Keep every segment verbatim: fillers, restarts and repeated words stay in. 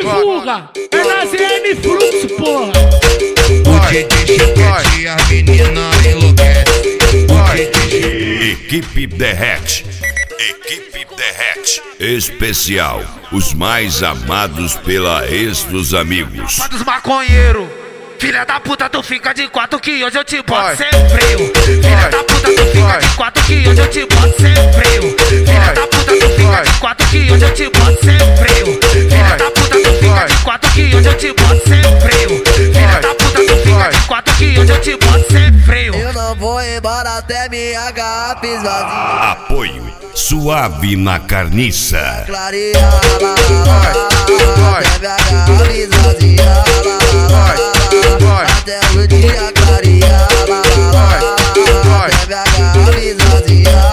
fuga, é na Z N Fluxo, porra. O D J Chiquete e as meninas enlouquecem. Equipe Derrete. Equipe Derrete. Especial. Os mais amados pela ex dos amigos. Só dos maconheiros. Filha da puta, tu fica de quatro que hoje eu te boto sem freio. Filha da puta, tu fica de quatro que hoje eu te boto sem freio. Filha da puta, tu fica de quatro que hoje eu te boto sem freio. Filha da puta, tu fica de quatro que hoje eu te boto sem freio. Filha da puta, tu fica de quatro que hoje eu te boto sem freio. Eu não vou embora até minha garrafa esvazia. Apoio Suave na Carniça. Clarear, até minha garrafa esvazia. Até o dia clarear, até minha garrafa esvazia.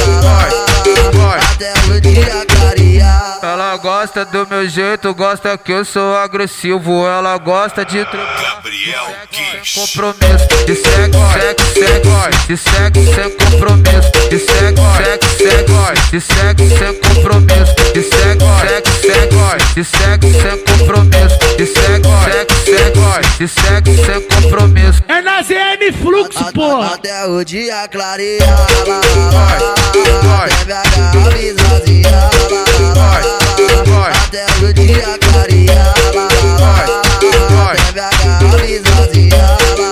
Até o dia clarear. Ela gosta do meu jeito, gosta que eu sou agressivo. Ela gosta de trocar Gabriel Kiss. compromisso. De sexo, sexo, sexo. De sexo sem compromisso. De sexo, sexo, sexo. De sexo sem compromisso. De sexo, sexo, sexo. De sexo sem compromisso. De sexo, sexo, sexo. De sexo sem compromisso. É na Z N Fluxo, porra. Até o dia clarear, até minha garrafa esvazia. Até o dia clarear, até minha garrafa esvazia.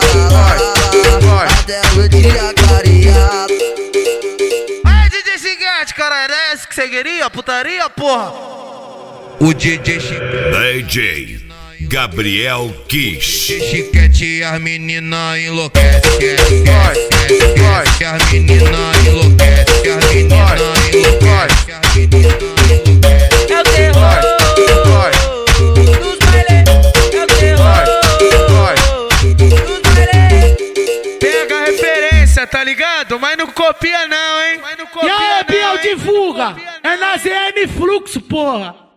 Até o dia clarear. Aí, D J Chiquete, cara, era essa que você queria? Putaria, porra? O D J Chiquete. D J Gabriel Kiss. Chiquete e as meninas enlouquecem. Que as meninas enlouquecem. Que as meninas enlouquecem. As meninas enlouquecem. É o terror dos bailês. É o terror dos bailês. Pega a referência, tá ligado? Mas não copia não, hein? Mas não E copia aí, não, Biel hein? de fuga, é na Z N Fluxo, porra.